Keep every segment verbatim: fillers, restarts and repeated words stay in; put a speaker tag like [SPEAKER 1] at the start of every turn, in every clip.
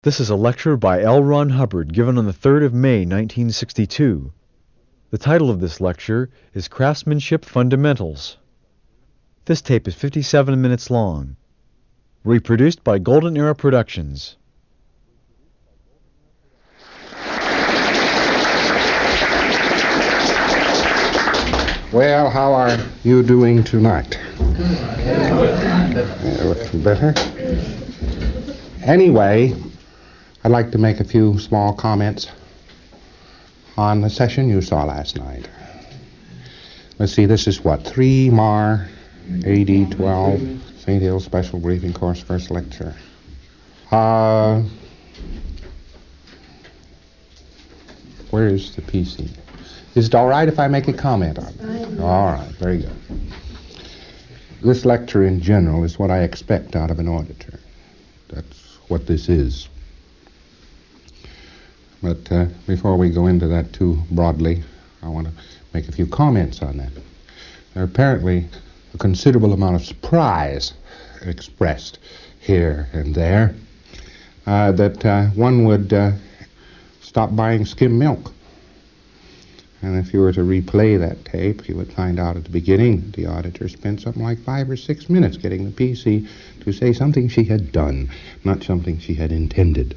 [SPEAKER 1] This is a lecture by L. Ron Hubbard given on the third of May nineteen sixty-two. The title of this lecture is Craftsmanship Fundamentals. This tape is fifty-seven minutes long. Reproduced by Golden Era Productions.
[SPEAKER 2] Well, how are you doing tonight? A little better. Anyway, I'd like to make a few small comments on the session you saw last night. Let's see, this is what, three M A R A D twelve, Saint Hill Special Briefing Course, first lecture. Uh, where is the P C? Is it all right if I make a comment on it? All right, very good. This lecture in general is what I expect out of an auditor. That's what this is. But uh, before we go into that too broadly, I want to make a few comments on that. There are apparently a considerable amount of surprise expressed here and there uh, that uh, one would uh, stop buying skim milk. And if you were to replay that tape, you would find out at the beginning that the auditor spent something like five or six minutes getting the P C to say something she had done, not something she had intended.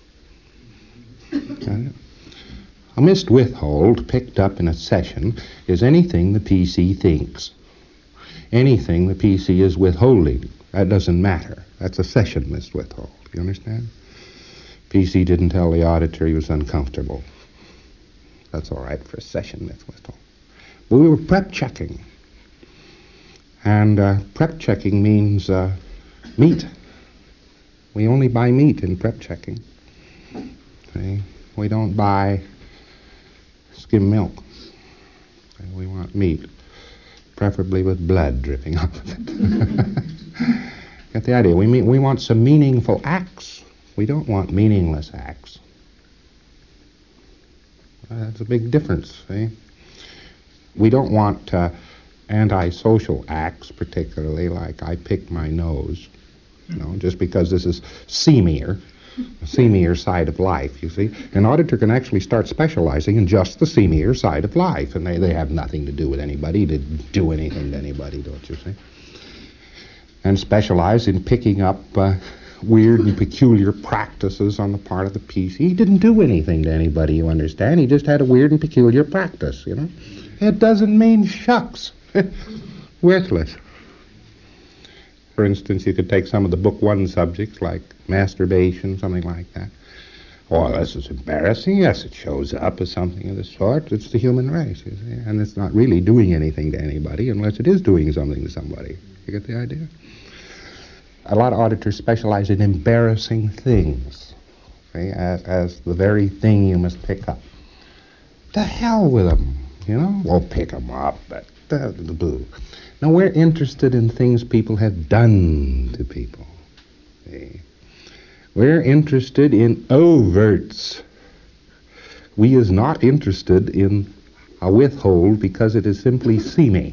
[SPEAKER 2] A missed withhold picked up in a session is anything the P C thinks. Anything the P C is withholding. That doesn't matter. That's a session missed withhold. You understand? P C didn't tell the auditor he was uncomfortable. That's all right for a session missed withhold. But we were prep checking. And uh, prep checking means uh, meat. We only buy meat in prep checking. See? We don't buy skim milk. We want meat, preferably with blood dripping off of it. Get the idea? We mean, we want some meaningful acts. We don't want meaningless acts. Uh, that's a big difference, see? We don't want uh, antisocial acts, particularly like I picked my nose, you know, just because this is seamier. The seamier side of life, you see. An auditor can actually start specializing in just the seamier side of life, and they, they have nothing to do with anybody, to do anything to anybody, don't you see? And specialize in picking up uh, weird and peculiar practices on the part of the P C. He didn't do anything to anybody, you understand. He just had a weird and peculiar practice, you know. It doesn't mean shucks. Worthless. For instance, you could take some of the book one subjects like masturbation, something like that. Oh, this is embarrassing. Yes, it shows up as something of the sort. It's the human race, you see. And it's not really doing anything to anybody unless it is doing something to somebody. You get the idea? A lot of auditors specialize in embarrassing things, see, as, as the very thing you must pick up. The hell with them, you know? Well, pick them up, but the, the boo. Now, we're interested in things people have done to people. See? We're interested in overts. We is not interested in a withhold because it is simply seamy.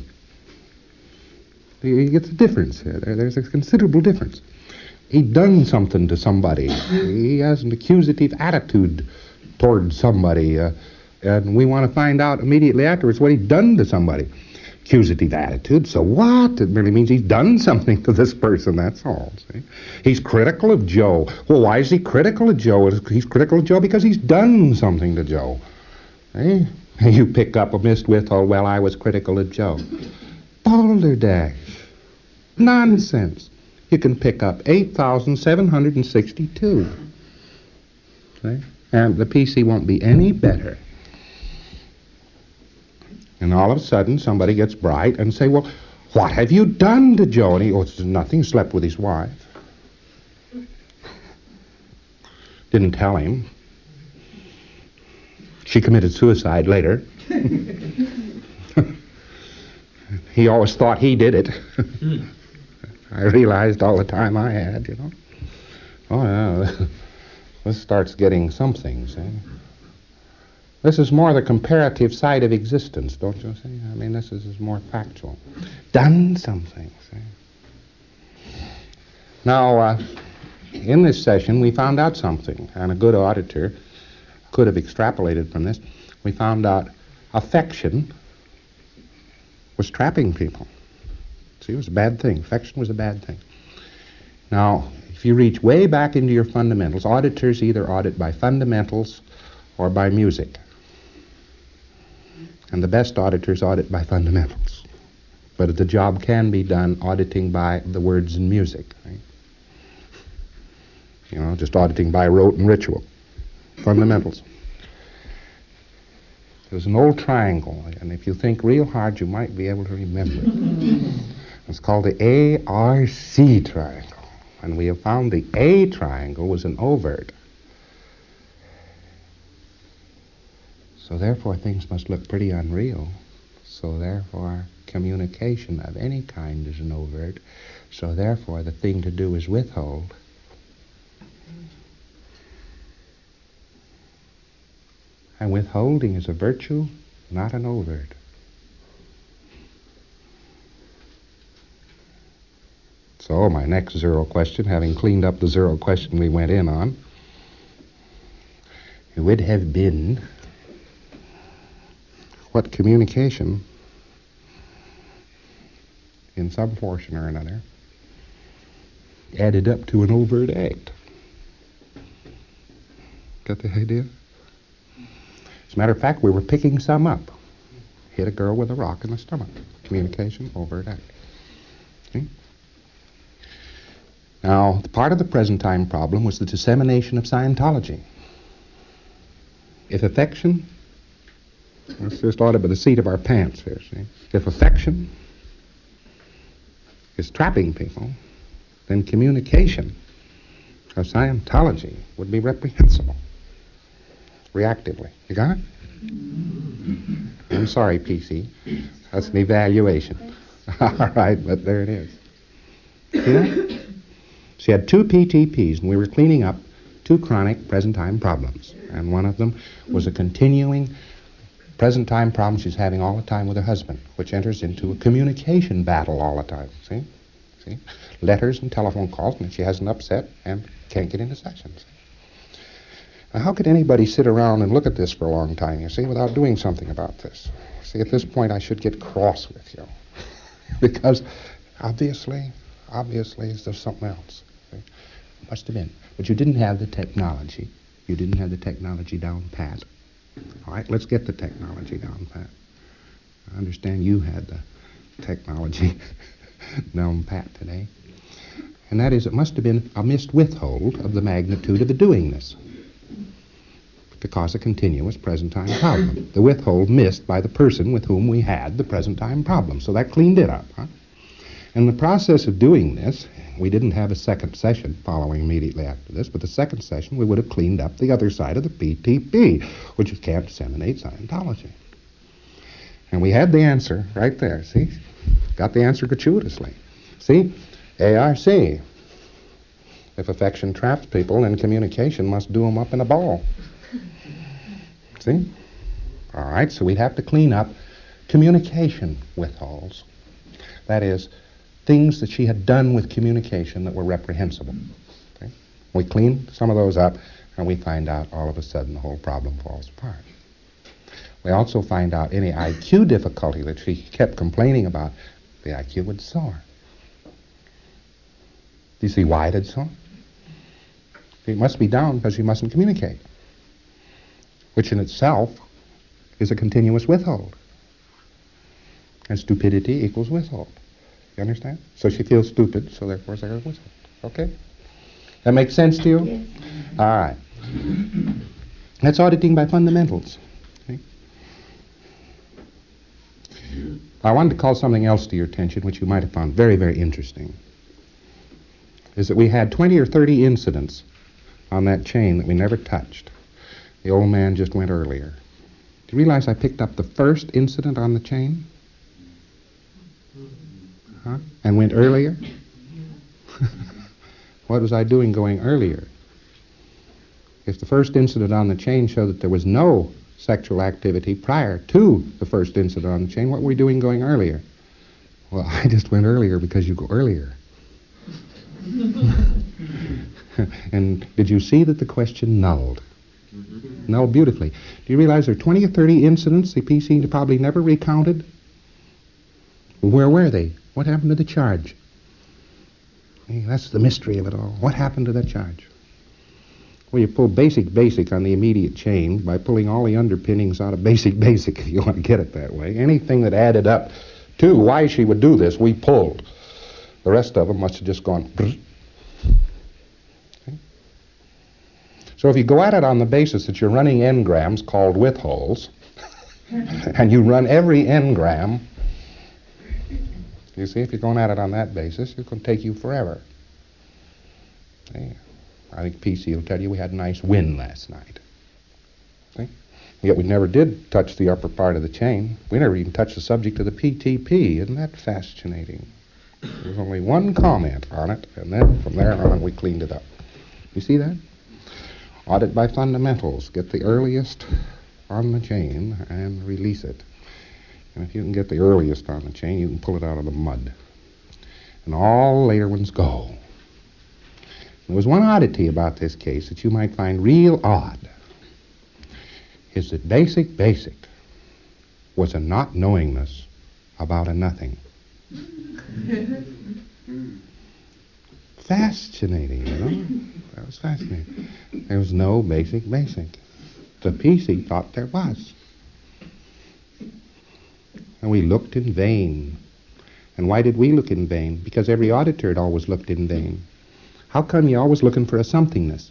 [SPEAKER 2] You get the difference here. There, there's a considerable difference. He done something to somebody. He has an accusative attitude toward somebody, uh, and we want to find out immediately afterwards what he done to somebody. Accusative attitude, so what? It really means he's done something to this person, that's all. See? He's critical of Joe. Well, why is he critical of Joe? He's critical of Joe because he's done something to Joe. See? You pick up a missed withhold, well, I was critical of Joe. Balderdash. Nonsense. You can pick up eight thousand seven hundred sixty-two. See? And the P C won't be any better. And all of a sudden, somebody gets bright and say, well, what have you done to Joe? And he, oh, it's nothing, slept with his wife. Didn't tell him. She committed suicide later. He always thought he did it. I realized all the time I had, you know. Oh, yeah, this starts getting something, see. This is more the comparative side of existence, don't you see? I mean, this is, is more factual. Done something, see? Now, uh, in this session, we found out something, and a good auditor could have extrapolated from this. We found out affection was trapping people. See, it was a bad thing. Affection was a bad thing. Now, if you reach way back into your fundamentals, auditors either audit by fundamentals or by music. And the best auditors audit by fundamentals. But the job can be done auditing by the words and music. Right? You know, just auditing by rote and ritual. Fundamentals. There's an old triangle, and if you think real hard, you might be able to remember it. It's called the A R C triangle. And we have found the A triangle was an overt. So therefore, things must look pretty unreal. So therefore, communication of any kind is an overt. So therefore, the thing to do is withhold. And withholding is a virtue, not an overt. So my next zero question, having cleaned up the zero question we went in on, it would have been what communication, in some portion or another, added up to an overt act. Got the idea? As a matter of fact, we were picking some up. Hit a girl with a rock in the stomach. Communication, overt act. See? Now, the part of the present time problem was the dissemination of Scientology. If affection, let's just audit by the seat of our pants here, see? If affection is trapping people, then communication of Scientology would be reprehensible. Reactively. You got it? I'm sorry, P C. That's an evaluation. All right, but there it is. See that? She had two P T Ps, and we were cleaning up two chronic present-time problems. And one of them was a continuing present-time problem she's having all the time with her husband, which enters into a communication battle all the time. See? See? Letters and telephone calls, and she has an upset and can't get into sessions. Now, how could anybody sit around and look at this for a long time, you see, without doing something about this? See, at this point, I should get cross with you. Because, obviously, obviously, there's something else. See? Must have been. But you didn't have the technology. You didn't have the technology down pat. All right, let's get the technology down pat. I understand you had the technology down pat today. And that is, it must have been a missed withhold of the magnitude of the doingness to cause a continuous present-time problem. The withhold missed by the person with whom we had the present-time problem. So that cleaned it up. Huh? In the process of doing this, we didn't have a second session following immediately after this, but the second session we would have cleaned up the other side of the P T P, which is can't disseminate Scientology. And we had the answer right there, see? Got the answer gratuitously. See? A R C. If affection traps people, then communication must do them up in a ball. See? All right, so we'd have to clean up communication withholds. That is, things that she had done with communication that were reprehensible. Okay? We clean some of those up, and we find out all of a sudden the whole problem falls apart. We also find out any I Q difficulty that she kept complaining about, the I Q would soar. Do you see why it had soar? It must be down because she mustn't communicate, which in itself is a continuous withhold. And stupidity equals withhold. You understand? So she feels stupid, so therefore there's a withhold. Okay? That makes sense to you?
[SPEAKER 3] Yes.
[SPEAKER 2] All right. That's auditing by fundamentals. Okay? I wanted to call something else to your attention, which you might have found very, very interesting, is that we had twenty or thirty incidents on that chain that we never touched. The old man just went earlier. Do you realize I picked up the first incident on the chain? Huh? And went earlier? What was I doing going earlier? If the first incident on the chain showed that there was no sexual activity prior to the first incident on the chain, what were we doing going earlier? Well, I just went earlier because you go earlier. And did you see that the question nulled? Mm-hmm. Nulled beautifully. Do you realize there are twenty or thirty incidents the P C probably never recounted? Where were they? What happened to the charge? Hey, that's the mystery of it all. What happened to that charge? Well, you pull basic basic on the immediate chain by pulling all the underpinnings out of basic basic, if you want to get it that way. Anything that added up to why she would do this, we pulled. The rest of them must have just gone. Okay? So if you go at it on the basis that you're running n-grams called width holes, and you run every n-gram, you see, if you're going at it on that basis, it's going to take you forever. See? I think P C will tell you we had a nice win last night. See? Yet we never did touch the upper part of the chain. We never even touched the subject of the P T P. Isn't that fascinating? There was only one comment on it, and then from there on we cleaned it up. You see that? Audit by fundamentals. Get the earliest on the chain and release it. And if you can get the earliest on the chain, you can pull it out of the mud. And all later ones go. There was one oddity about this case that you might find real odd. Is that basic basic was a not knowingness about a nothing. Fascinating, you know? That was fascinating. There was no basic basic. The P C thought there was. And we looked in vain. And why did we look in vain? Because every auditor had always looked in vain. How come you're always looking for a somethingness?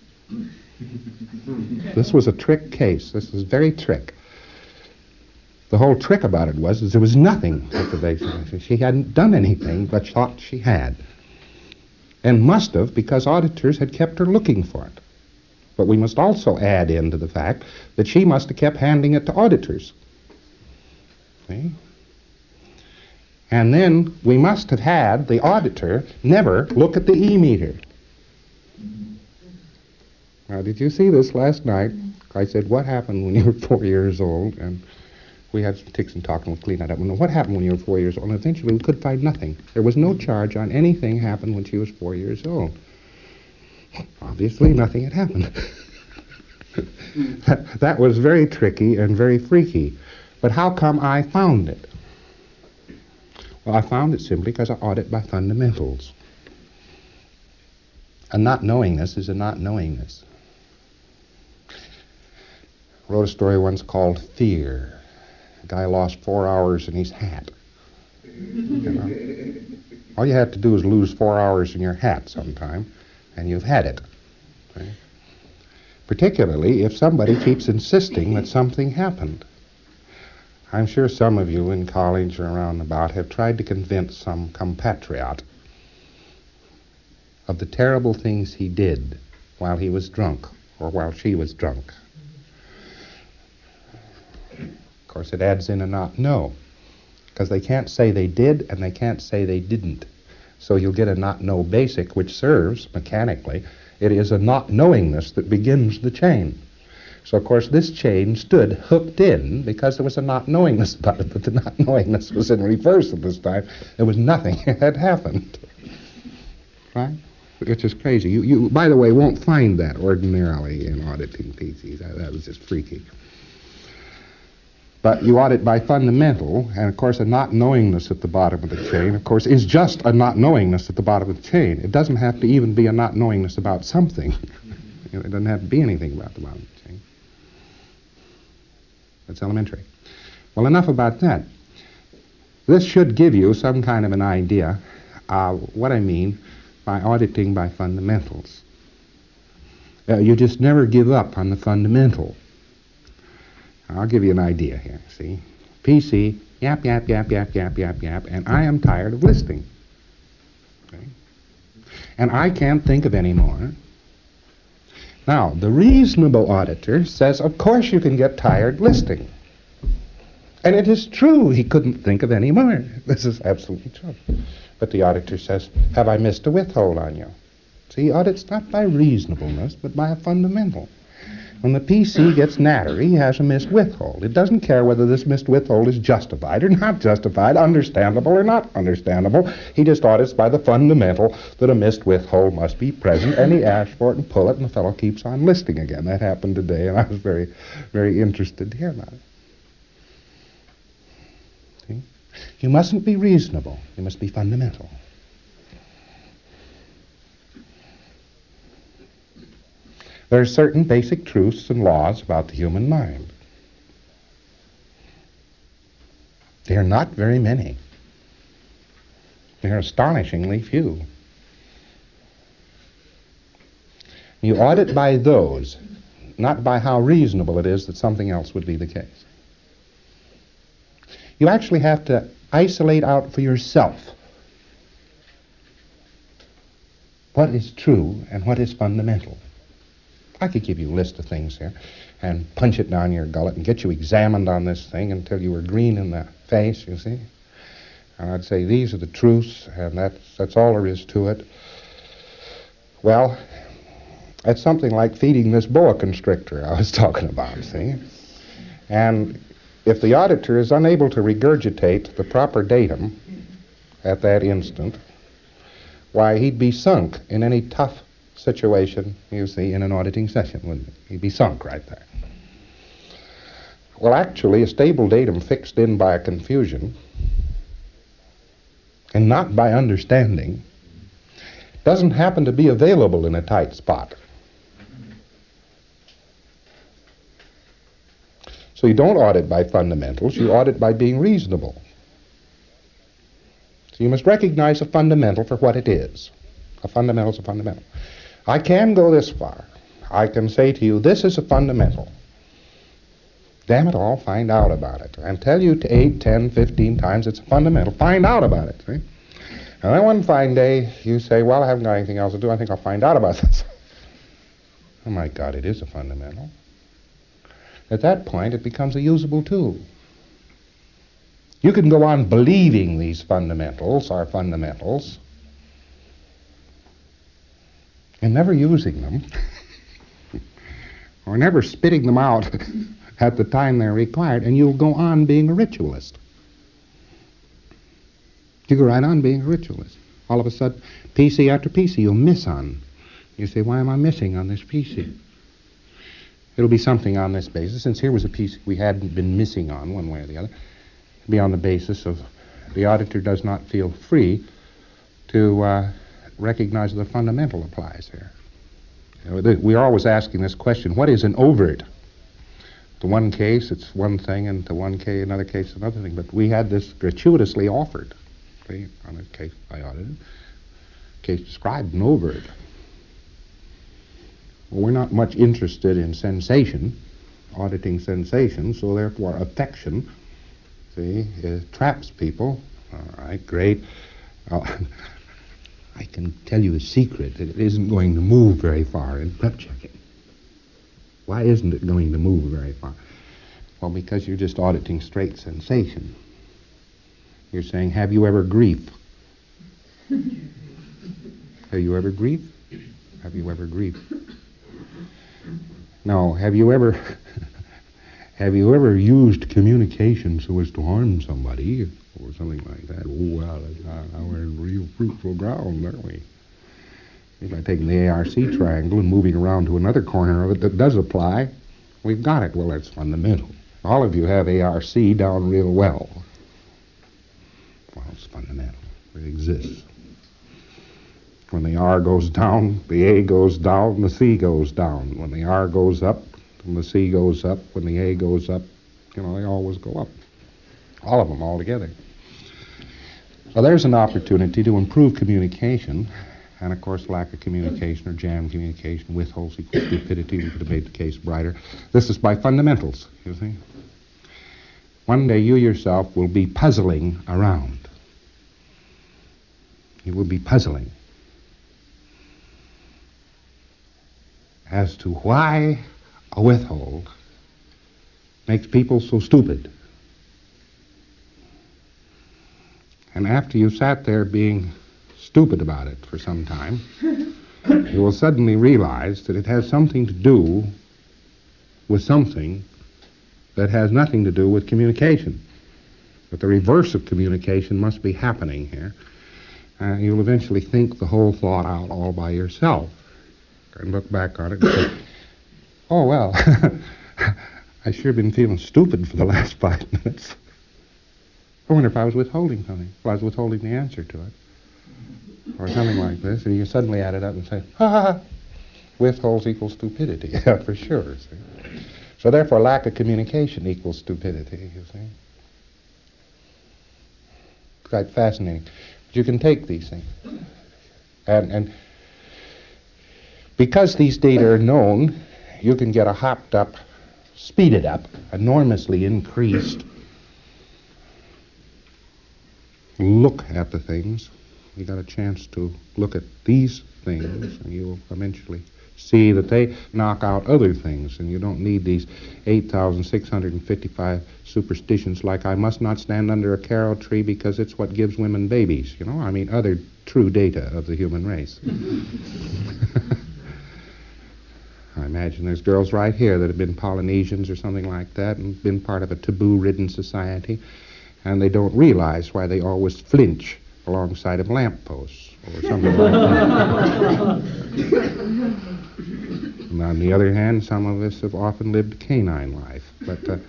[SPEAKER 2] This was a trick case. This was very trick. The whole trick about it was is there was nothing at the basic. She hadn't done anything but thought she had. And must have, because auditors had kept her looking for it. But we must also add into the fact that she must have kept handing it to auditors. See? And then we must have had the auditor never look at the E-meter. Now, did you see this last night? I said, what happened when you were four years old? And we had some ticks and talking, we'll clean that up. And what happened when you were four years old? And eventually we could find nothing. There was no charge on anything happened when she was four years old. Obviously, nothing had happened. that, that was very tricky and very freaky. But how come I found it? Well, I found it simply because I audit by fundamentals. A not knowingness is a not knowingness. I wrote a story once called Fear. A guy lost four hours in his hat. You know? All you have to do is lose four hours in your hat sometime, and you've had it. Right? Particularly if somebody keeps insisting that something happened. I'm sure some of you in college or around about have tried to convince some compatriot of the terrible things he did while he was drunk or while she was drunk. Of course, it adds in a not know, because they can't say they did and they can't say they didn't. So you'll get a not know basic, which serves, mechanically, it is a not knowingness that begins the chain. So, of course, this chain stood hooked in because there was a not knowingness about it, but the not knowingness was in reverse at this time. There was nothing had happened. Right? Which is crazy. You, you, by the way, won't find that ordinarily in auditing P Cs. That, that was just freaky. But you audit by fundamental, and, of course, a not knowingness at the bottom of the chain, of course, is just a not knowingness at the bottom of the chain. It doesn't have to even be a not knowingness about something. It doesn't have to be anything about the bottom of the chain. That's elementary. Well, enough about that. This should give you some kind of an idea of what I mean by auditing by fundamentals. Uh, you just never give up on the fundamental. I'll give you an idea here, see? P C, yap, yap, yap, yap, yap, yap, yap, and I am tired of listing. Okay? And I can't think of any more. Now, the reasonable auditor says, of course you can get tired listing. And it is true, he couldn't think of any more. This is absolutely true. But the auditor says, have I missed a withhold on you? See, audit's not by reasonableness, but by a fundamental. When the P C gets nattery, he has a missed withhold. It doesn't care whether this missed withhold is justified or not justified, understandable or not understandable. He just audits by the fundamental that a missed withhold must be present, and he asks for it and pull it, and the fellow keeps on listing again. That happened today, and I was very, very interested to hear about it. See? You mustn't be reasonable. You must be fundamental. There are certain basic truths and laws about the human mind. They are not very many. They are astonishingly few. You audit by those, not by how reasonable it is that something else would be the case. You actually have to isolate out for yourself what is true and what is fundamental. I could give you a list of things here and punch it down your gullet and get you examined on this thing until you were green in the face, you see. And I'd say these are the truths, and that's, that's all there is to it. Well, that's something like feeding this boa constrictor I was talking about, see. And if the auditor is unable to regurgitate the proper datum at that instant, why, he'd be sunk in any tough situation, you see, in an auditing session, wouldn't he? He'd be sunk right there. Well, actually, a stable datum fixed in by a confusion and not by understanding doesn't happen to be available in a tight spot. So you don't audit by fundamentals, you audit by being reasonable. So you must recognize a fundamental for what it is. A fundamental is a fundamental. I can go this far. I can say to you, this is a fundamental. Damn it all, find out about it. And tell you to eight, ten, fifteen times it's a fundamental. Find out about it. See? And then one fine day, you say, well, I haven't got anything else to do. I think I'll find out about this. Oh, my God, it is a fundamental. At that point, it becomes a usable tool. You can go on believing these fundamentals are fundamentals and never using them or never spitting them out at the time they're required, and you'll go on being a ritualist. You go right on being a ritualist. All of a sudden, P C after P C, you'll miss on. You say, why am I missing on this P C? It'll be something on this basis. Since here was a P C we hadn't been missing on one way or the other, it'll be on the basis of the auditor does not feel free to uh, recognize the fundamental applies here. You know, we're always asking this question, what is an overt? To one case, it's one thing, and to one case, another case, another thing. But we had this gratuitously offered. See, on a case I audited, case described an overt. Well, we're not much interested in sensation, auditing sensation, so therefore affection, see, it traps people. All right, great. Uh, I can tell you a secret that it isn't going to move very far in prep checking. Why isn't it going to move very far? Well, because you're just auditing straight sensation. You're saying, have you ever grief? Have you ever grief? Have you ever grief? No, have you ever have you ever used communication so as to harm somebody or something like that? Oh, well, now we're in real fruitful ground, aren't we? By taking the A R C triangle and moving around to another corner of it that does apply, we've got it. Well, that's fundamental. All of you have A R C down real well. Well, it's fundamental. It exists. When the R goes down, the A goes down, the C goes down. When the R goes up, when the C goes up, when the A goes up, you know, they always go up. All of them all together. Well, there's an opportunity to improve communication. And, of course, lack of communication or jam communication, withholds equal stupidity. We could have made the case brighter. This is by fundamentals, you see. One day you yourself will be puzzling around. You will be puzzling as to why a withhold makes people so stupid. And after you sat there being stupid about it for some time, you will suddenly realize that it has something to do with something that has nothing to do with communication. But the reverse of communication must be happening here. Uh, you'll eventually think the whole thought out all by yourself and look back on it and say, oh, well, I sure been feeling stupid for the last five minutes. I wonder if I was withholding something. Well, I was withholding the answer to it. Or something like this. And you suddenly add it up and say, ha ha ha, withholds equals stupidity. Yeah, for sure. See? So therefore, lack of communication equals stupidity, you see. It's quite fascinating. But you can take these things. And, and because these data are known, you can get a hopped up, speeded up, enormously increased look at the things. You got a chance to look at these things, and you'll eventually see that they knock out other things, and you don't need these eight thousand six hundred fifty-five superstitions like I must not stand under a carob tree because it's what gives women babies, you know? I mean, other true data of the human race. I imagine there's girls right here that have been Polynesians or something like that and been part of a taboo-ridden society, and they don't realize why they always flinch alongside of lampposts or something like that. And on the other hand, some of us have often lived canine life. But, uh,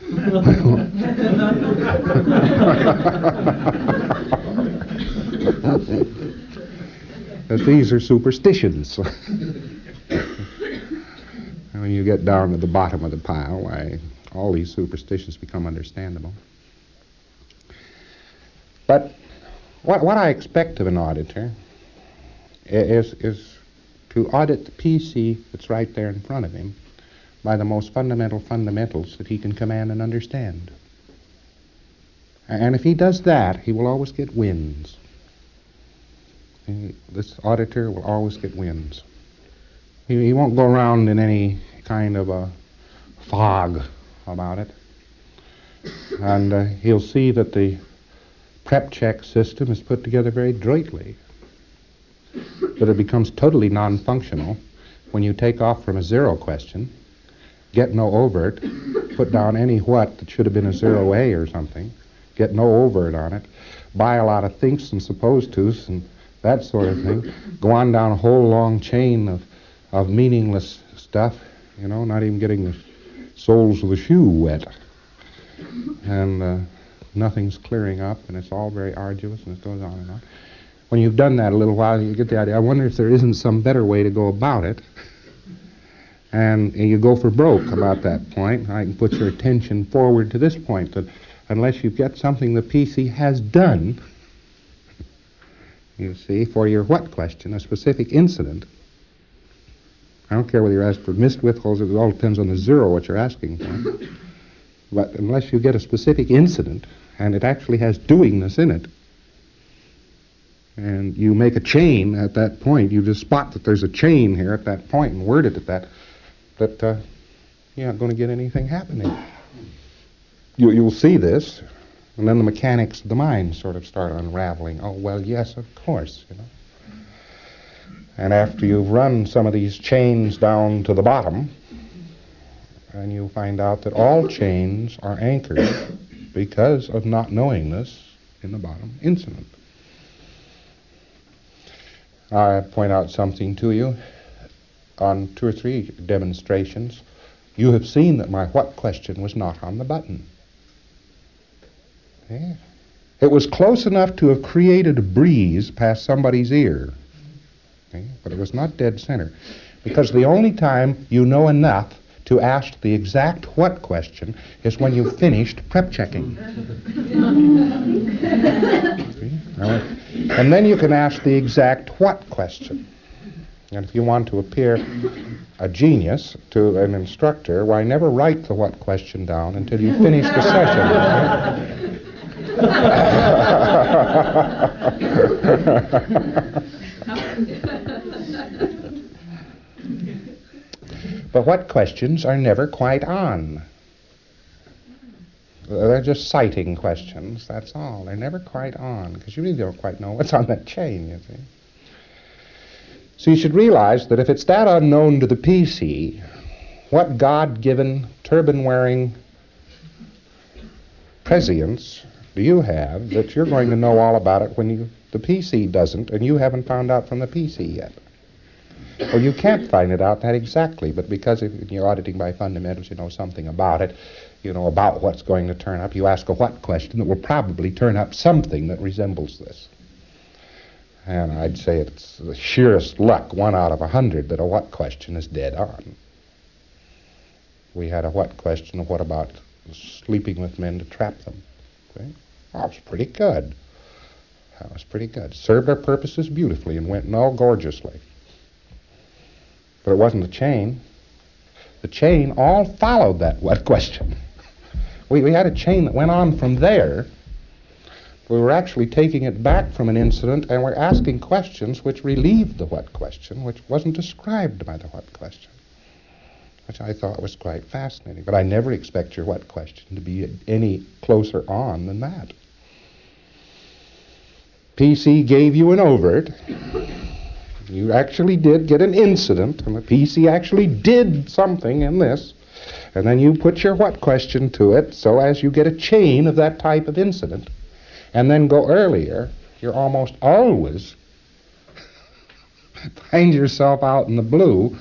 [SPEAKER 2] but these are superstitions. When you get down to the bottom of the pile, why, all these superstitions become understandable. But what, what I expect of an auditor is, is to audit the P C that's right there in front of him by the most fundamental fundamentals that he can command and understand. And if he does that, he will always get wins. He, this auditor will always get wins. He, he won't go around in any kind of a fog about it. And uh, he'll see that the prep check system is put together very adroitly. That it becomes totally non-functional when you take off from a zero question, get no overt, put down any what that should have been a zero A or something, get no overt on it, buy a lot of thinks and suppose tos and that sort of thing, go on down a whole long chain of, of meaningless stuff, you know, not even getting the soles of the shoe wet. And uh, nothing's clearing up, and it's all very arduous, and it goes on and on. When you've done that a little while, you get the idea, I wonder if there isn't some better way to go about it. And you go for broke about that point. I can put your attention forward to this point, that unless you've got something the P C has done, you see, for your what question, a specific incident. I don't care whether you're asked for missed withholds, it all depends on the zero what you're asking for. But unless you get a specific incident, and it actually has doingness in it, and you make a chain at that point, you just spot that there's a chain here at that point and word it at that, that uh, you're not going to get anything happening. You, you'll see this, and then the mechanics of the mind sort of start unraveling. Oh, well, yes, of course, you know. And after you've run some of these chains down to the bottom, and you find out that all chains are anchored because of not knowingness in the bottom incident. I point out something to you. On two or three demonstrations, you have seen that my what question was not on the button. Yeah. It was close enough to have created a breeze past somebody's ear. Okay? But it was not dead center. Because the only time you know enough to ask the exact what question is when you've finished prep checking. And then you can ask the exact what question. And if you want to appear a genius to an instructor, why never write the what question down until you finish the session. But what questions are never quite on? They're just citing questions, that's all. They're never quite on, because you really don't quite know what's on that chain, you see. So you should realize that if it's that unknown to the P C, what God-given turban-wearing prescience do you have that you're going to know all about it when you, the P C doesn't, and you haven't found out from the P C yet? Or you can't find it out that exactly, but because if you're auditing by fundamentals, you know something about it, you know about what's going to turn up, you ask a what question that will probably turn up something that resembles this. And I'd say it's the sheerest luck, one out of a hundred, that a what question is dead on. We had a what question, what about sleeping with men to trap them? Okay? That was pretty good. That was pretty good. Served our purposes beautifully and went no gorgeously. But it wasn't the chain. The chain all followed that what question. We, we had a chain that went on from there. We were actually taking it back from an incident, and we're asking questions which relieved the what question, which wasn't described by the what question, which I thought was quite fascinating. But I never expect your what question to be any closer on than that. P C gave you an overt. You actually did get an incident, and the P C actually did something in this, and then you put your what question to it so as you get a chain of that type of incident. And then go earlier, you're almost always find yourself out in the blue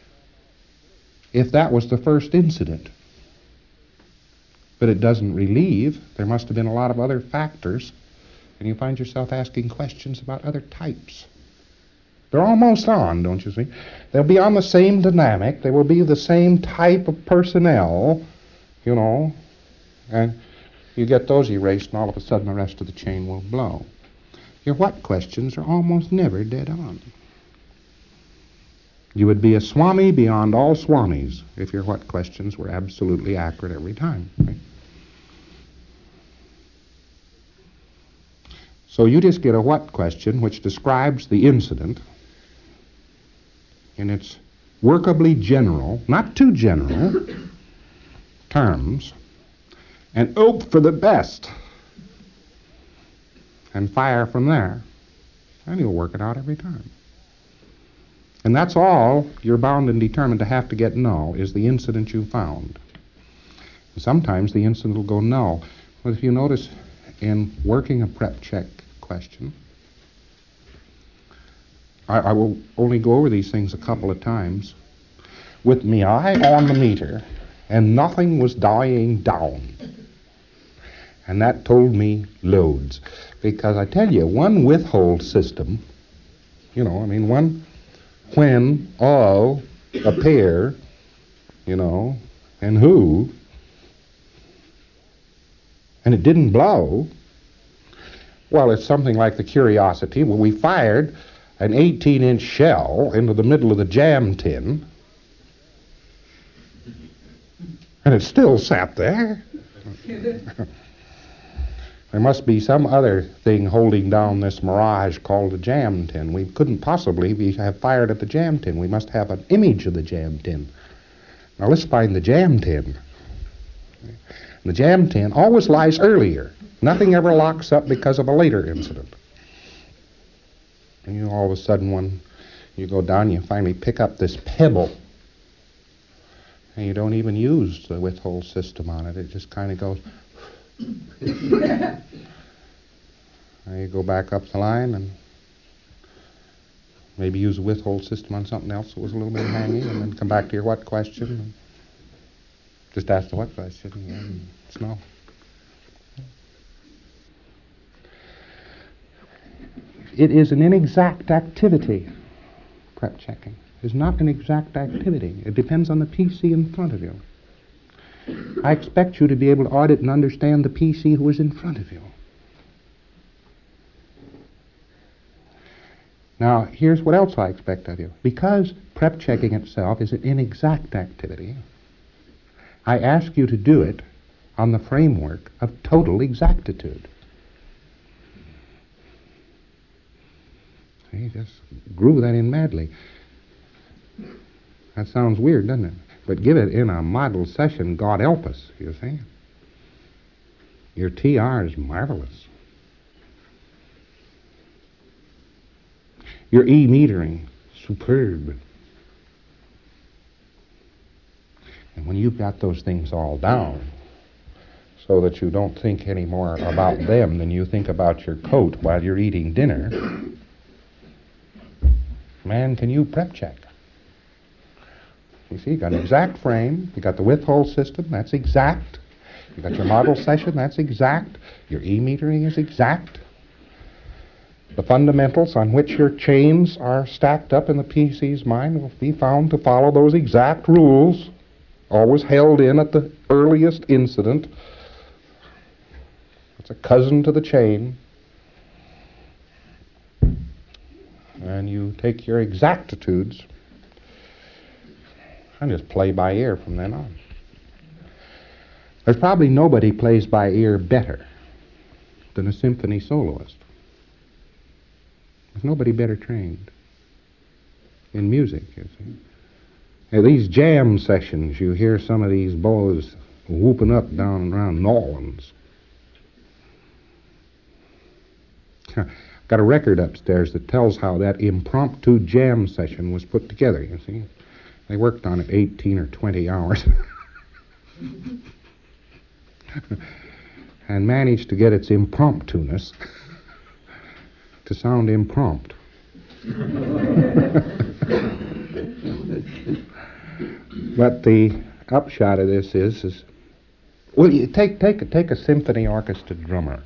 [SPEAKER 2] if that was the first incident. But it doesn't relieve. There must have been a lot of other factors, and you find yourself asking questions about other types. They're almost on, don't you see? They'll be on the same dynamic. They will be the same type of personnel, you know, and you get those erased, and all of a sudden the rest of the chain will blow. Your what questions are almost never dead on. You would be a Swami beyond all Swamis if your what questions were absolutely accurate every time. Right? So you just get a what question which describes the incident in its workably general, not too general, terms, and hope for the best, and fire from there, and you'll work it out every time. And that's all you're bound and determined to have to get no, is the incident you found. And sometimes the incident will go no. But if you notice in working a prep check question, I, I will only go over these things a couple of times, with me eye on the meter, and nothing was dying down. And that told me loads. Because I tell you, one withhold system, you know, I mean, one when, all, appear, you know, and who, and it didn't blow. Well, it's something like the Curiosity, where we fired an eighteen-inch shell into the middle of the jam tin, and it still sat there. There must be some other thing holding down this mirage called the jam tin. We couldn't possibly be, have fired at the jam tin. We must have an image of the jam tin. Now let's find the jam tin. The jam tin always lies earlier. Nothing ever locks up because of a later incident. And you know, all of a sudden when you go down, you finally pick up this pebble. And you don't even use the withhold system on it. It just kind of goes... Now you go back up the line and maybe use a withhold system on something else that was a little bit hanging, and then come back to your what question and just ask the what question and it's no. It is an inexact activity. Prep checking is not an exact activity. It depends on the P C in front of you. I expect you to be able to audit and understand the P C who is in front of you. Now, here's what else I expect of you. Because prep checking itself is an inexact activity, I ask you to do it on the framework of total exactitude. See, just groove that in madly. That sounds weird, doesn't it? But give it in a model session, God help us, you see. Your T R is marvelous. Your E-metering, superb. And when you've got those things all down, so that you don't think any more about them than you think about your coat while you're eating dinner, man, can you prep check? You see, you got an exact frame, you got the width hole system, that's exact. You got your model session, that's exact. Your e-metering is exact. The fundamentals on which your chains are stacked up in the P C's mind will be found to follow those exact rules, always held in at the earliest incident. It's a cousin to the chain. And you take your exactitudes and just play by ear from then on. There's probably nobody plays by ear better than a symphony soloist. There's nobody better trained in music, you see. Now, these jam sessions, you hear some of these boys whooping up down around New Orleans. Got a record upstairs that tells how that impromptu jam session was put together, you see. They worked on it eighteen or twenty hours and managed to get its impromptu-ness to sound impromptu. But the upshot of this is, is well, you take, take, take a symphony orchestra drummer.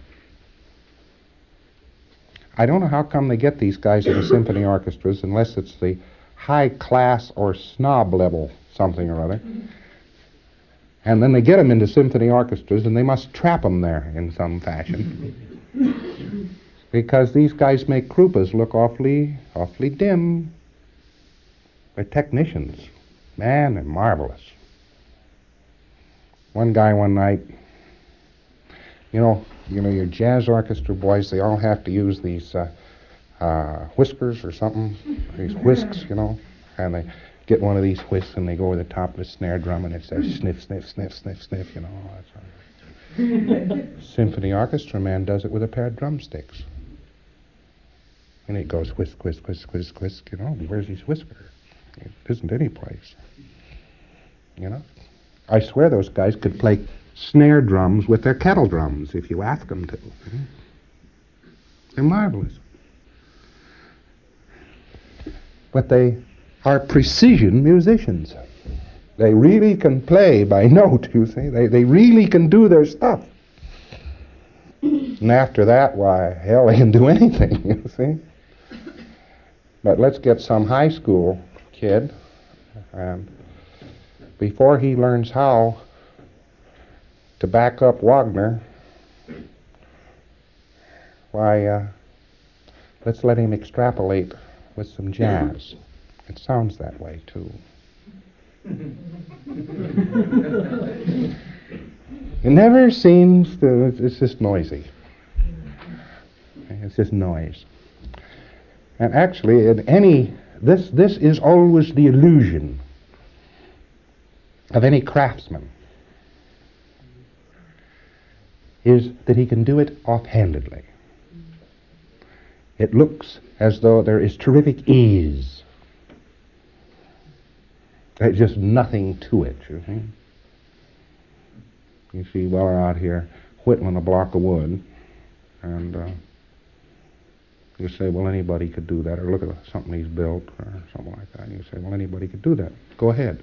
[SPEAKER 2] I don't know how come they get these guys in the symphony orchestras unless it's the high class or snob level something or other. And then they get them into symphony orchestras and they must trap them there in some fashion. Because these guys make Krupas look awfully, awfully dim. They're technicians. Man, they're marvelous. One guy one night, you know, You know, your jazz orchestra boys, they all have to use these uh, uh, whiskers or something, these whisks, you know, and they get one of these whisks and they go over the top of the snare drum and it says sniff, sniff, sniff, sniff, sniff, you know. That's all. Symphony orchestra man does it with a pair of drumsticks. And it goes whisk, whisk, whisk, whisk, whisk, you know. Where's his whisker? It isn't any place. You know? I swear those guys could play snare drums with their kettle drums if you ask them to. They're marvelous. But they are precision musicians. They really can play by note, you see. They, they really can do their stuff. And after that, why, hell, they can do anything, you see. But let's get some high school kid, and before he learns how to back up Wagner, why, uh, let's let him extrapolate with some jazz. It sounds that way, too. It never seems to, it's just noisy. It's just noise. And actually, in any, this, this is always the illusion of any craftsman, is that he can do it offhandedly. It looks as though there is terrific ease. There's just nothing to it, you see. You see, while we're out here whittling a block of wood, and uh, you say, well, anybody could do that, or look at something he's built, or something like that. And you say, well, anybody could do that. Go ahead.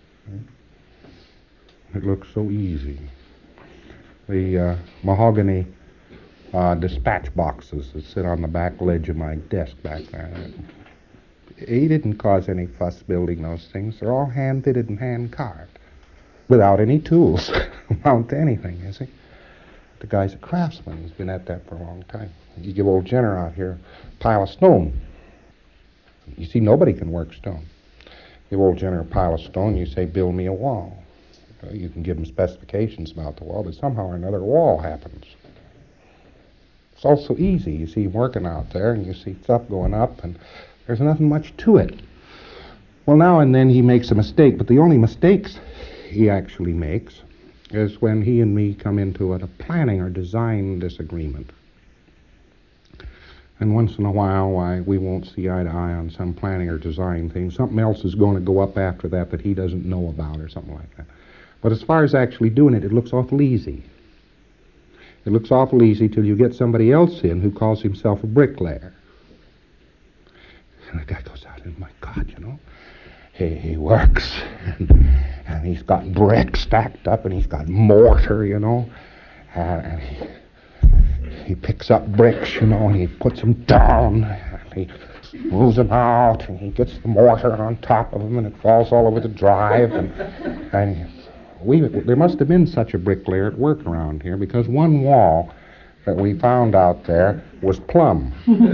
[SPEAKER 2] It looks so easy. The uh, mahogany uh, dispatch boxes that sit on the back ledge of my desk back there. He didn't cause any fuss building those things. They're all hand-fitted and hand-carved, without any tools mount to anything, you see. The guy's a craftsman. He's been at that for a long time. You give old Jenner out here a pile of stone. You see, nobody can work stone. Give old Jenner a pile of stone, you say, build me a wall. You can give him specifications about the wall, but somehow or another a wall happens. It's all so easy. You see him working out there, and you see stuff going up, and there's nothing much to it. Well, now and then he makes a mistake, but the only mistakes he actually makes is when he and me come into a planning or design disagreement. And once in a while, why, we won't see eye to eye on some planning or design thing. Something else is going to go up after that that he doesn't know about or something like that. But as far as actually doing it, it looks awful easy. It looks awful easy till you get somebody else in who calls himself a bricklayer. And the guy goes out and, my God, you know, he, he works. And, and he's got brick stacked up and he's got mortar, you know. And, and he... He picks up bricks, you know, and he puts them down, and he moves them out, and he gets the mortar on top of them, and it falls all over the drive. And, and he, we, there must have been such a bricklayer at work around here, because one wall that we found out there was plumb.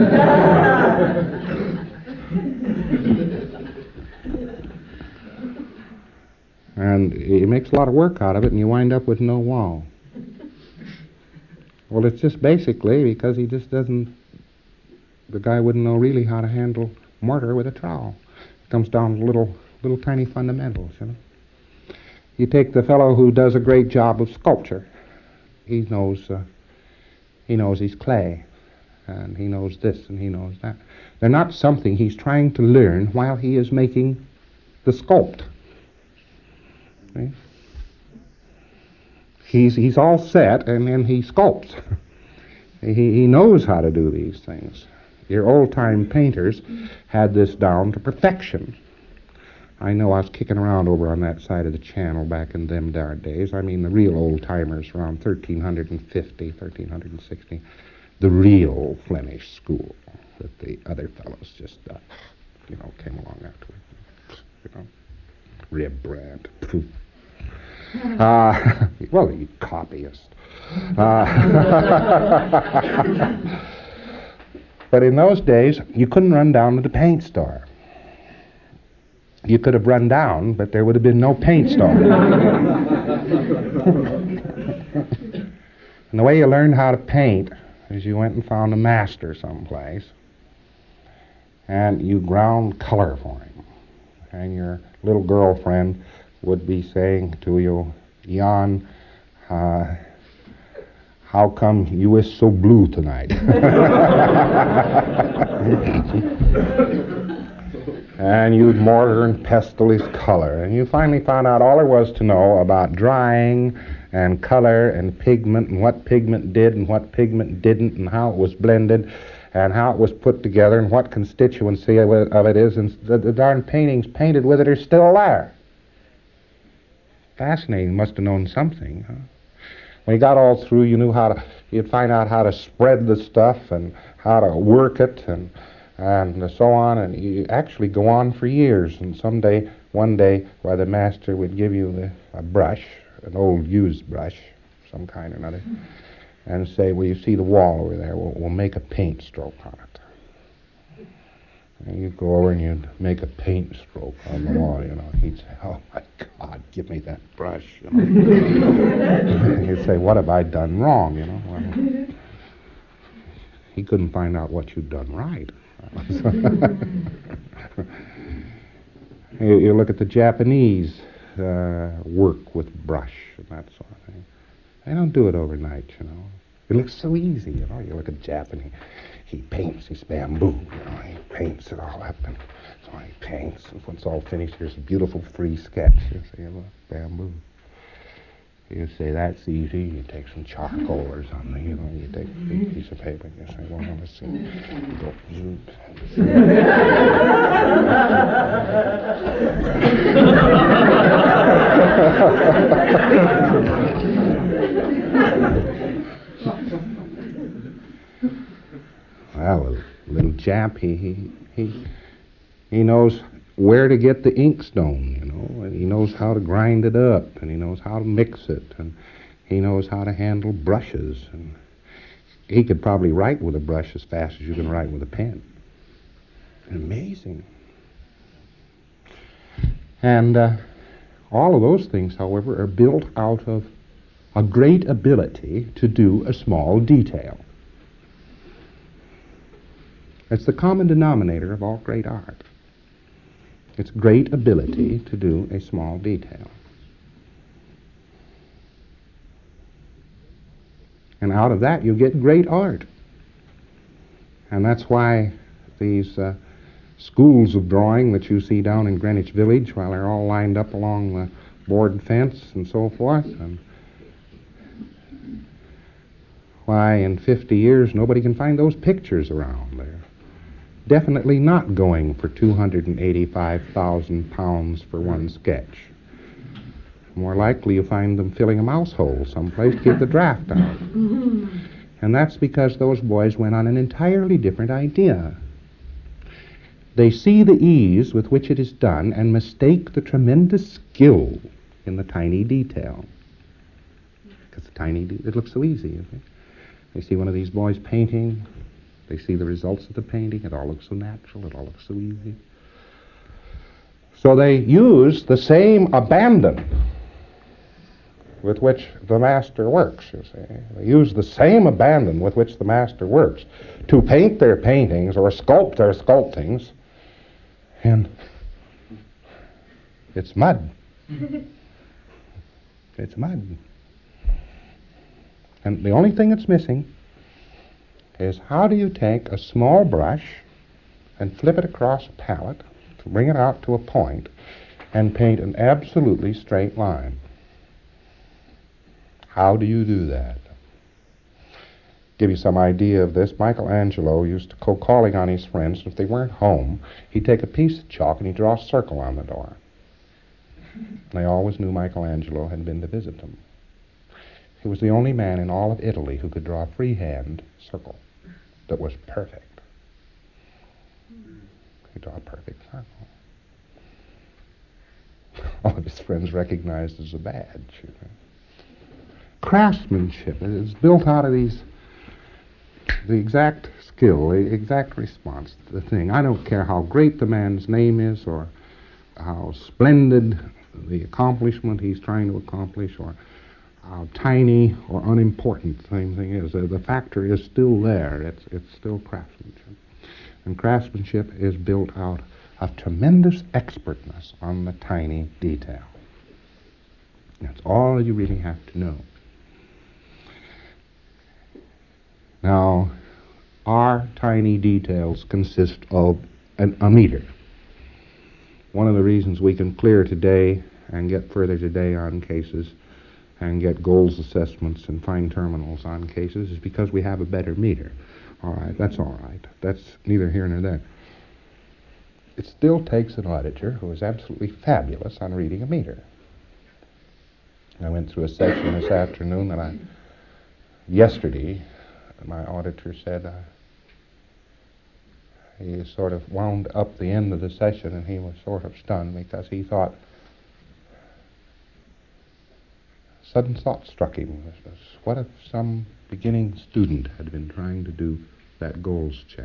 [SPEAKER 2] And he makes a lot of work out of it, and you wind up with no wall. Well, it's just basically because he just doesn't, the guy wouldn't know really how to handle mortar with a trowel. It comes down to little, little tiny fundamentals, you know. You take the fellow who does a great job of sculpture. He knows, uh, he knows his clay, and he knows this and he knows that. They're not something he's trying to learn while he is making the sculpt. See? He's he's all set, and then he sculpts. he he knows how to do these things. Your old-time painters had this down to perfection. I know I was kicking around over on that side of the channel back in them darn days. I mean the real old-timers around thirteen fifty, thirteen sixty. The real Flemish school that the other fellows just, uh, you know, came along afterward. You know, Rembrandt. Uh, well, you copyist. Uh, but in those days, you couldn't run down to the paint store. You could have run down, but there would have been no paint store. And the way you learned how to paint is you went and found a master someplace, and you ground color for him. And your little girlfriend would be saying to you, Jan, uh, how come you is so blue tonight? And you'd mortar and pestle his color. And you finally found out all there was to know about drying and color and pigment and what pigment did and what pigment didn't and how it was blended and how it was put together and what constituency of it, of it is. And the, the darn paintings painted with it are still there. Fascinating. Must have known something, huh? When you got all through, you knew how to, you'd find out how to spread the stuff and how to work it and and so on, and you actually go on for years. And someday, one day, why the master would give you a, a brush, an old used brush, some kind or another, and say, well, you see the wall over there, we'll, we'll make a paint stroke on it. And you'd go over and you'd make a paint stroke on the wall, you know. He'd say, oh, my God, give me that brush, you know. He'd say, what have I done wrong, you know. Well, he couldn't find out what you'd done right. you, you look at the Japanese uh, work with brush and that sort of thing. They don't do it overnight, you know. It looks so easy, you know. You look at Japanese. He paints his bamboo, you know, he paints it all up, and so he paints, and when it's all finished, here's a beautiful free sketch, you see, of a bamboo. You say, that's easy, you take some charcoal or something, you know, you take a big piece of paper, and you say, well, let's see, you go, zoop. Well, a little Jap, he, he, he, he knows where to get the ink stone, you know, and he knows how to grind it up, and he knows how to mix it, and he knows how to handle brushes, and he could probably write with a brush as fast as you can write with a pen. Amazing. And uh, all of those things, however, are built out of a great ability to do a small detail. It's the common denominator of all great art. It's great ability to do a small detail. And out of that you get great art. And that's why these uh, schools of drawing that you see down in Greenwich Village, while they're all lined up along the board fence and so forth, and why in fifty years nobody can find those pictures around. They're definitely not going for two hundred eighty-five thousand pounds for one sketch. More likely you'll find them filling a mouse hole someplace to get the draft out. And that's because those boys went on an entirely different idea. They see the ease with which it is done and mistake the tremendous skill in the tiny detail. Because the tiny, de- it looks so easy, you think. They see one of these boys painting. They see the results of the painting. It all looks so natural. It all looks so easy. So they use the same abandon with which the master works, you see. They use the same abandon with which the master works to paint their paintings or sculpt their sculptings, and it's mud. It's mud. And the only thing that's missing is how do you take a small brush and flip it across a palette to bring it out to a point and paint an absolutely straight line. How do you do that? Give you some idea of this, Michelangelo used to go calling on his friends, and if they weren't home, he'd take a piece of chalk and he'd draw a circle on the door. And they always knew Michelangelo had been to visit them. He was the only man in all of Italy who could draw a freehand circle that was perfect. He'd draw a perfect circle. All of his friends recognized it as a badge. You know. Craftsmanship is built out of these, the exact skill, the exact response to the thing. I don't care how great the man's name is or how splendid the accomplishment he's trying to accomplish or how tiny or unimportant the same thing is. Uh, the factor is still there. It's, it's still craftsmanship. And craftsmanship is built out of tremendous expertness on the tiny detail. That's all you really have to know. Now, our tiny details consist of an, a meter. One of the reasons we can clear today and get further today on cases and get goals assessments and fine terminals on cases is because we have a better meter. All right, that's all right. That's neither here nor there. It still takes an auditor who is absolutely fabulous on reading a meter. I went through a session this afternoon that I, yesterday, my auditor said uh, he sort of wound up the end of the session and he was sort of stunned because he thought, sudden thought struck him. What if some beginning student had been trying to do that goals check?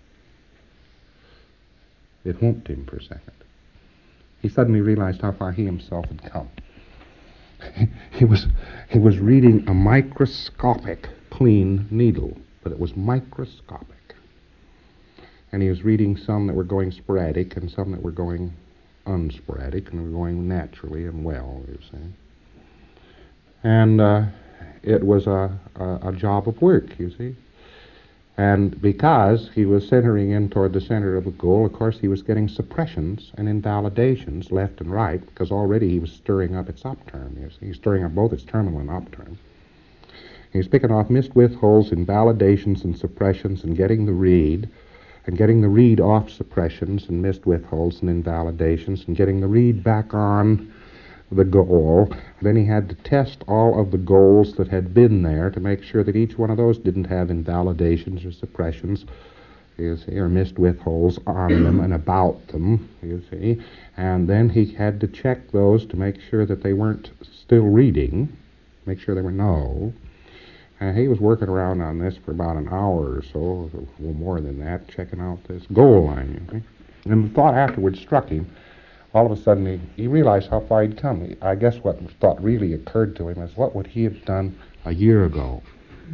[SPEAKER 2] It whomped him for a second. He suddenly realized how far he himself had come. he was he was reading a microscopic clean needle, but it was microscopic. And he was reading some that were going sporadic and some that were going unsporadic and were going naturally and well, you see. And uh, it was a, a, a job of work, you see. And because he was centering in toward the center of the goal, of course, he was getting suppressions and invalidations left and right, because already he was stirring up its upturn. You see. He's stirring up both its terminal and upturn. He was picking off missed width holes, invalidations and suppressions, and getting the read, and getting the read off suppressions and missed width holes and invalidations, and getting the read back on the goal. Then he had to test all of the goals that had been there to make sure that each one of those didn't have invalidations or suppressions, you see, or missed width holes on them and about them, you see. And then he had to check those to make sure that they weren't still reading, make sure they were no. And he was working around on this for about an hour or so, or more than that, checking out this goal line, you see. And the thought afterwards struck him. All of a sudden, he, he realized how far he'd come. He, I guess what thought really occurred to him is, what would he have done a year ago?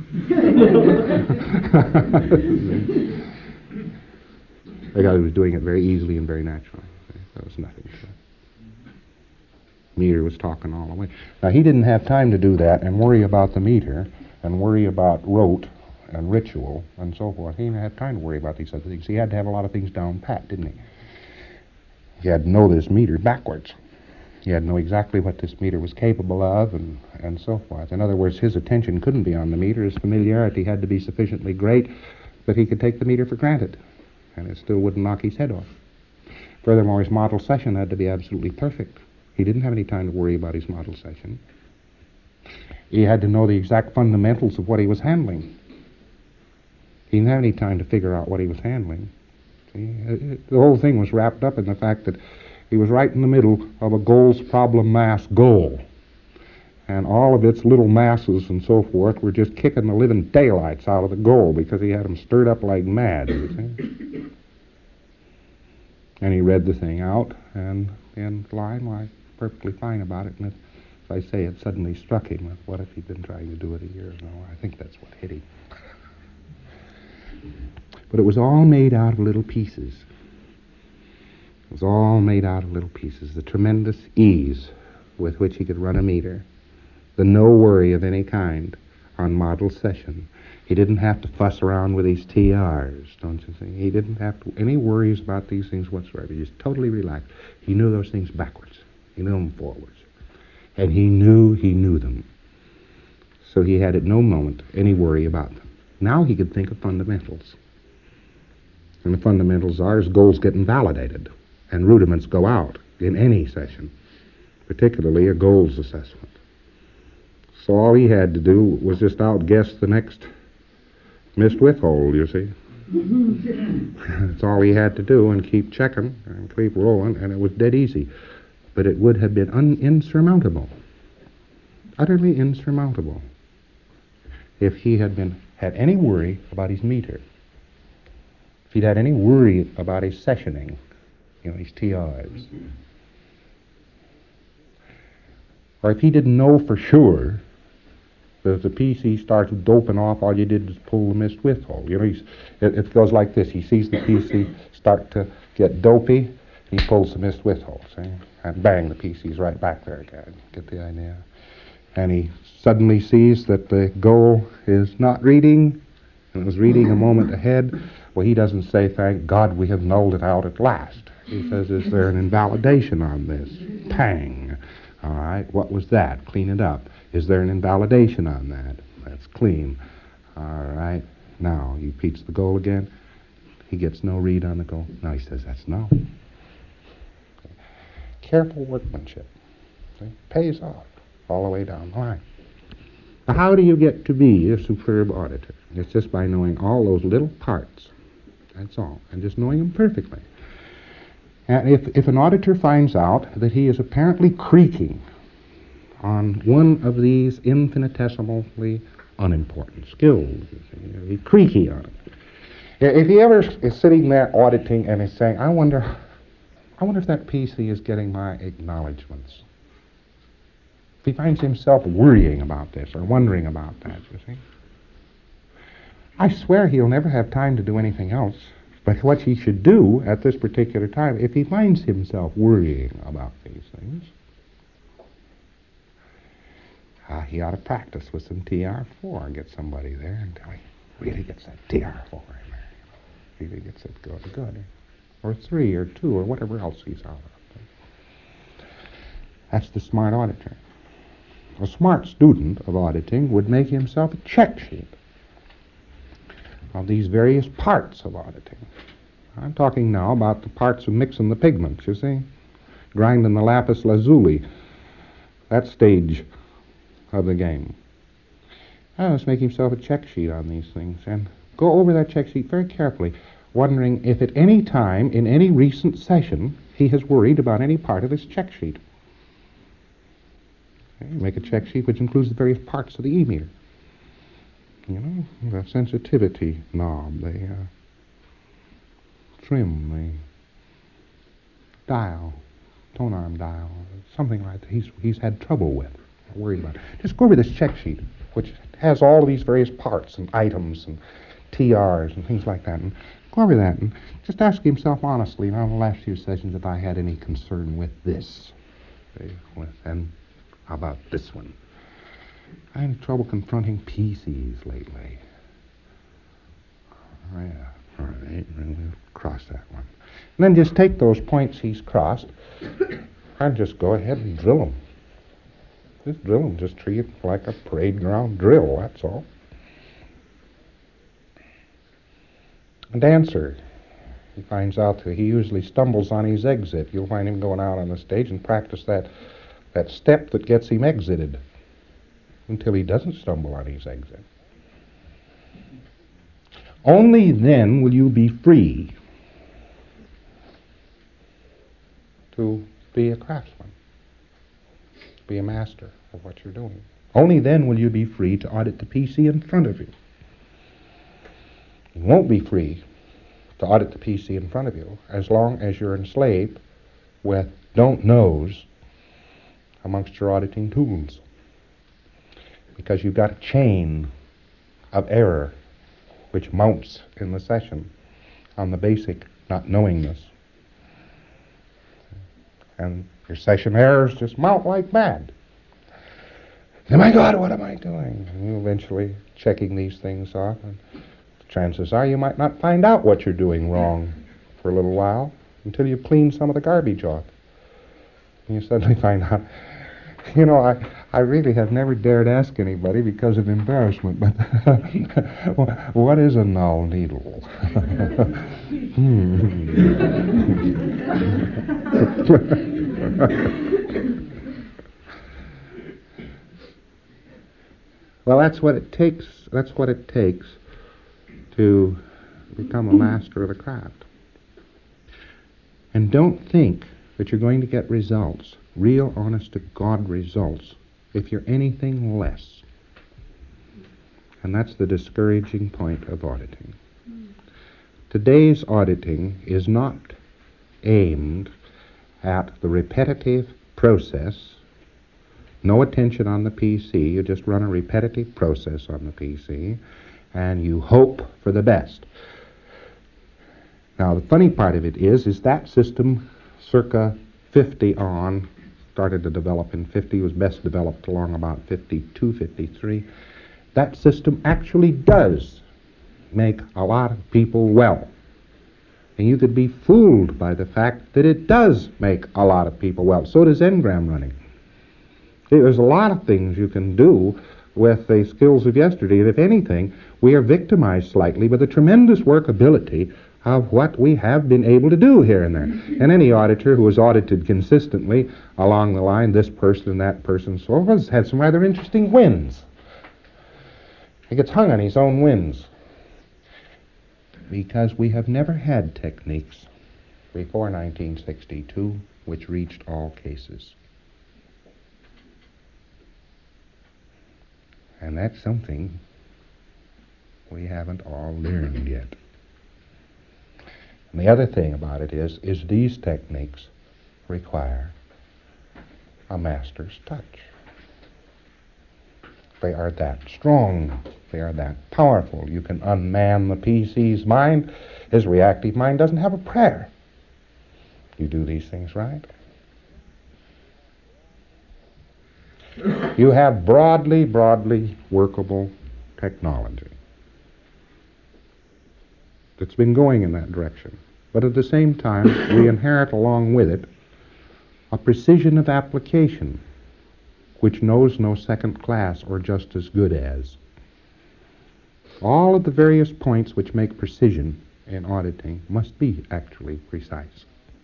[SPEAKER 2] Because he was doing it very easily and very naturally. There was nothing to it. Meter was talking all the way. Now, he didn't have time to do that and worry about the meter and worry about rote and ritual and so forth. He didn't have time to worry about these other things. He had to have a lot of things down pat, didn't he? He had to know this meter backwards. He had to know exactly what this meter was capable of and, and so forth. In other words, his attention couldn't be on the meter. His familiarity had to be sufficiently great that he could take the meter for granted, and it still wouldn't knock his head off. Furthermore, his model session had to be absolutely perfect. He didn't have any time to worry about his model session. He had to know the exact fundamentals of what he was handling. He didn't have any time to figure out what he was handling. See, the whole thing was wrapped up in the fact that he was right in the middle of a goals problem mass goal. And all of its little masses and so forth were just kicking the living daylights out of the goal because he had them stirred up like mad. You see? And he read the thing out, and in line, why, perfectly fine about it. And it, as I say, it suddenly struck him. What if he'd been trying to do it a year ago? I think that's what hit him. But it was all made out of little pieces. It was all made out of little pieces. The tremendous ease with which he could run a meter. The no worry of any kind on model session. He didn't have to fuss around with his T Rs, don't you see? He didn't have to, any worries about these things whatsoever. He was totally relaxed. He knew those things backwards. He knew them forwards. And he knew he knew them. So he had at no moment any worry about them. Now he could think of fundamentals. And the fundamentals are his goals get invalidated and rudiments go out in any session, particularly a goals assessment. So all he had to do was just outguess the next missed withhold, you see. That's all he had to do, and keep checking and keep rolling, and it was dead easy. But it would have been un- insurmountable, utterly insurmountable, if he had been had any worry about his meter, if he'd had any worry about his sessioning, you know, his T Rs, or if he didn't know for sure that if the P C starts doping off, all you did is pull the missed withhold. You know, he's, it, it goes like this. He sees the P C start to get dopey, he pulls the missed withhold, see? And bang, the P C's right back there again. Get the idea? And he suddenly sees that the goal is not reading, and it was reading a moment ahead. Well, he doesn't say, thank God we have nulled it out at last. He says, is there an invalidation on this? Pang. All right, what was that? Clean it up. Is there an invalidation on that? That's clean. All right, now he repeats the goal again. He gets no read on the goal. Now he says, that's no. Okay. Careful workmanship. See? Pays off all the way down the line. Now, how do you get to be a superb auditor? It's just by knowing all those little parts. That's all. And just knowing them perfectly. And if, if an auditor finds out that he is apparently creaking on one of these infinitesimally unimportant skills, he's creaky on it. If he ever is sitting there auditing and is saying, I wonder, I wonder if that P C is getting my acknowledgments. If he finds himself worrying about this or wondering about that, you see, I swear he'll never have time to do anything else. But what he should do at this particular time, if he finds himself worrying about these things, uh, he ought to practice with some T R four and get somebody there until he really gets that T R four in there. Really gets it good, good. Or three or two or whatever else he's out of. That's the smart auditor. A smart student of auditing would make himself a check sheet of these various parts of auditing. I'm talking now about the parts of mixing the pigments, you see, grinding the lapis lazuli, that stage of the game. I must make himself a check sheet on these things and go over that check sheet very carefully, wondering if at any time in any recent session he has worried about any part of this check sheet. Okay, make a check sheet which includes the various parts of the E-meter. You know, the sensitivity knob, the uh, trim, the dial, tone arm dial, something like that. He's he's had trouble with, worried about. Just go over this check sheet, which has all of these various parts and items and T Rs and things like that, and go over that and just ask himself honestly, now in the last few sessions, if I had any concern with this, okay, with, and how about this one? I had trouble confronting P Cs lately. Oh, yeah. All right. And we'll cross that one. And then just take those points he's crossed and just go ahead and drill them. Just drill them. Just treat it like a parade ground drill, that's all. A dancer, he finds out that he usually stumbles on his exit. You'll find him going out on the stage and practice that, that step that gets him exited until he doesn't stumble on his exit. Only then will you be free to be a craftsman, be a master of what you're doing. Only then will you be free to audit the P C in front of you. You won't be free to audit the P C in front of you as long as you're enslaved with don't knows amongst your auditing tools, because you've got a chain of error which mounts in the session on the basic not knowingness. And your session errors just mount like mad. Oh my God, what am I doing? And you eventually checking these things off, and chances are you might not find out what you're doing wrong for a little while until you clean some of the garbage off. And you suddenly find out, you know, I, I really have never dared ask anybody because of embarrassment, but what is a null needle? Well, that's what it takes. That's what it takes to become a master of the craft. And don't think that you're going to get results, real, honest-to-God results, if you're anything less. And that's the discouraging point of auditing. Today's auditing is not aimed at the repetitive process. No attention on the P C. You just run a repetitive process on the P C, and you hope for the best. Now, the funny part of it is, is that system, circa fifty on, started to develop in fifty, was best developed along about fifty-two, fifty-three. That system actually does make a lot of people well. And you could be fooled by the fact that it does make a lot of people well. So does engram running. See, there's a lot of things you can do with the skills of yesterday, and if anything, we are victimized slightly by the tremendous workability of what we have been able to do here and there. And any auditor who has audited consistently along the line, this person and that person, so on, has had some rather interesting wins. He gets hung on his own wins. Because we have never had techniques before nineteen sixty-two which reached all cases. And that's something we haven't all learned yet. And the other thing about it is, is these techniques require a master's touch. They are that strong. They are that powerful. You can unman the P C's mind. His reactive mind doesn't have a prayer. You do these things right. You have broadly, broadly workable technology that's been going in that direction. But at the same time, we inherit along with it a precision of application which knows no second class or just as good as. All of the various points which make precision in auditing must be actually precise.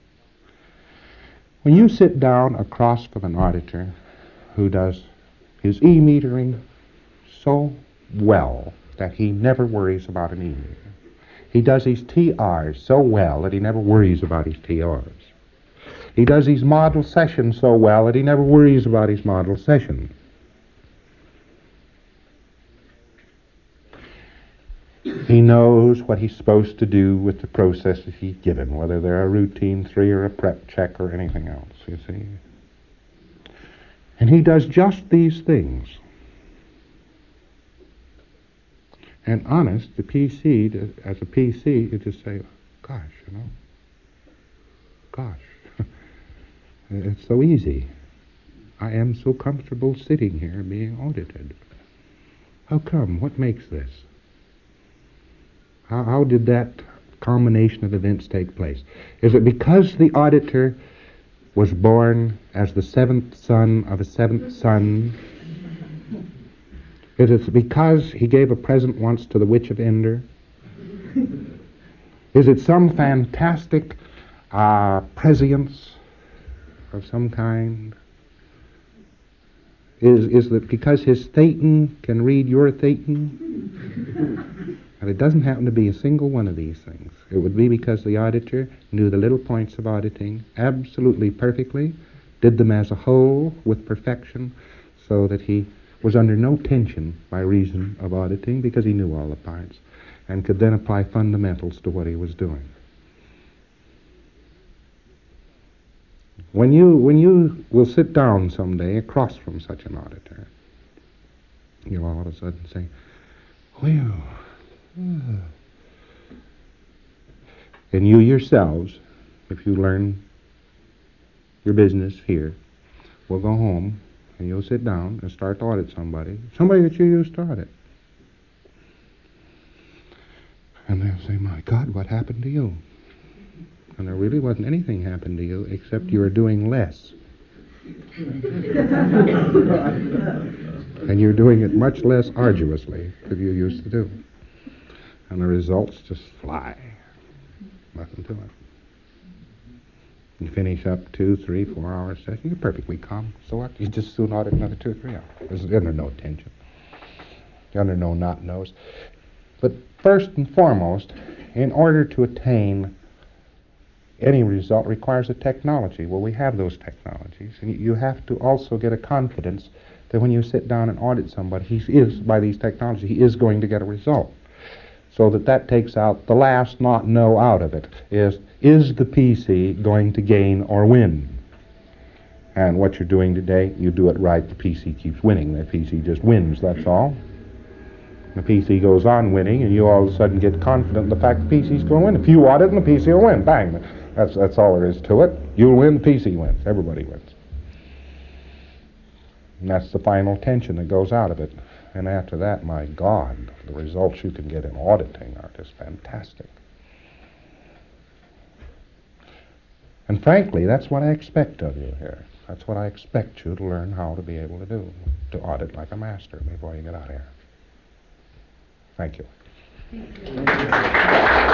[SPEAKER 2] When you sit down across from an auditor who does his e-metering so well that he never worries about an e-meter, he does his T Rs so well that he never worries about his T Rs, he does his model session so well that he never worries about his model session. He knows what he's supposed to do with the processes he's given, whether they're a routine three or a prep check or anything else, you see. And he does just these things. And honest, the P C, as a P C, you just say, gosh, you know, gosh. It's so easy. I am so comfortable sitting here being audited. How come? What makes this? How, how did that combination of events take place? Is it because the auditor was born as the seventh son of a seventh son? Is it because he gave a present once to the witch of Endor? Is it some fantastic uh, prescience of some kind? Is is it because his Thetan can read your Thetan? And it doesn't happen to be a single one of these things. It would be because the auditor knew the little points of auditing absolutely perfectly, did them as a whole with perfection, so that he was under no tension by reason of auditing because he knew all the parts and could then apply fundamentals to what he was doing. When you when you will sit down someday across from such an auditor, you'll all of a sudden say, well, uh. and you yourselves, if you learn your business here, will go home and you'll sit down and start to audit somebody, somebody that you used to audit. And they'll say, my God, what happened to you? And there really wasn't anything happened to you except you were doing less. And you're doing it much less arduously than you used to do. And the results just fly. Nothing to it. You finish up two, three, four hours session, you're perfectly calm. So what? You just soon audit another two or three hours. There's under no tension. You're under no not knows. But first and foremost, in order to attain any result requires a technology. Well, we have those technologies. And you have to also get a confidence that when you sit down and audit somebody, he is, by these technologies, he is going to get a result. So that that takes out the last not know out of it, is, is the P C going to gain or win? And what you're doing today, you do it right, the P C keeps winning. The P C just wins, that's all. The P C goes on winning, and you all of a sudden get confident in the fact the P C's going to win. If you audit, and the P C will win. Bang. That's, that's all there is to it. You'll win, the P C wins. Everybody wins. And that's the final tension that goes out of it. And after that, my God, the results you can get in auditing are just fantastic. And frankly, that's what I expect of you here. That's what I expect you to learn how to be able to do, to audit like a master before you get out of here. Thank you.